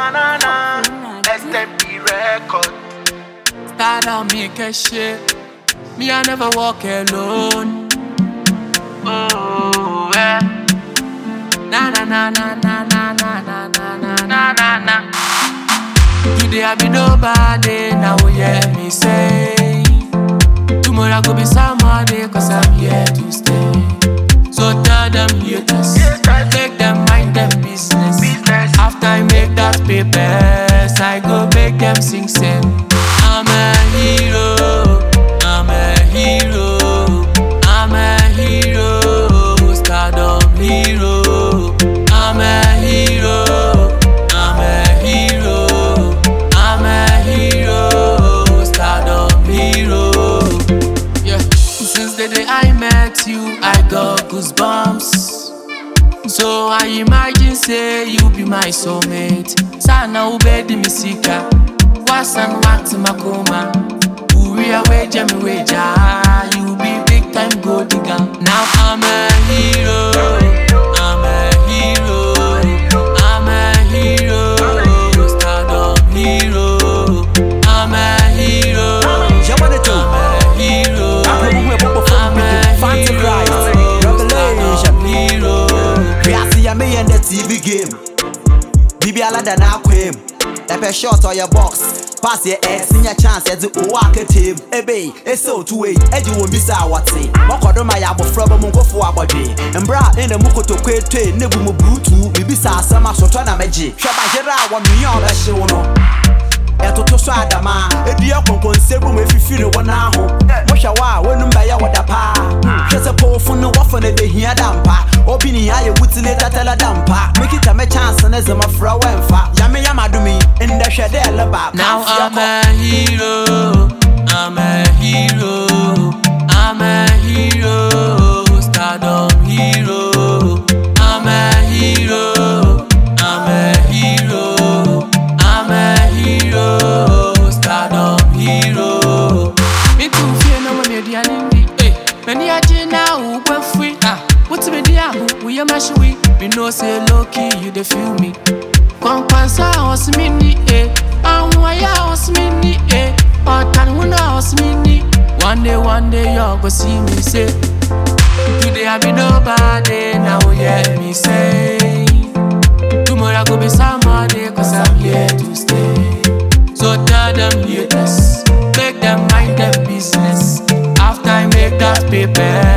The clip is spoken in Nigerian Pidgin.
na na. SMP record. That I make a shit. Me, I never walk alone. Oh, yeah. Na na na na na na na na na na na na. Today I be nobody, now you hear me say. Tomorrow I go be somebody, cause I'm here to stay. So tell them haters, make them mind them business. After I make that papers, I go make them sing. I'm a hero, I'm a hero, I'm a hero, stardom hero. I'm a hero, I'm a hero, I'm a hero, stardom hero. Yeah, since the day I met you, I got goosebumps. So I imagine say you be my soulmate. Sana ubedi misika, wasan wakti makoma. Uriya weja mi weja, you be big time gold digger. Now I'm a hero, I'm a hero, I'm a hero, stardom hero. I'm a hero, I'm a hero, I'm a hero. I me in the TV game. Bibi alada na kwem. Epe shot or your box. Pass your ex in your chance as you walk a team. Ebe, it's so two way. Eddie won't be sa what's it. Moko my abo from Mungo for our body. And bra in the Muko to quit, Nebumu Brutu, Bibi sa sama sotana meji. Shabajera 1 million that she will know. Eto so adama edia konkon sebu me fifi ne wona ho mo hwa wa wonum ba ya woda pa hwese po fu no wofo ne de hia dampa obi ni aye wutile tatala dampa make it a chance na zema fra wemfa ya me yamadumi in the hwede eleba. Now I'm a hero, I'm a hero, I'm a hero, stardom hero. I'm a hero, I'm a hero, I'm a hero, stardom hero. Me too fear no me dia nindi. Many a jina who went free. What's me dia who we mash we? Me know say low key you dey feel me. Kwansa os mini Anwaya os mini Otan wuna os mini. One day you go see me say. Today I be nobody, now you hear me say. Tomorrow I go be somebody, cause I'm here to stay. So tell them haters, make them mind them business. After I make that paper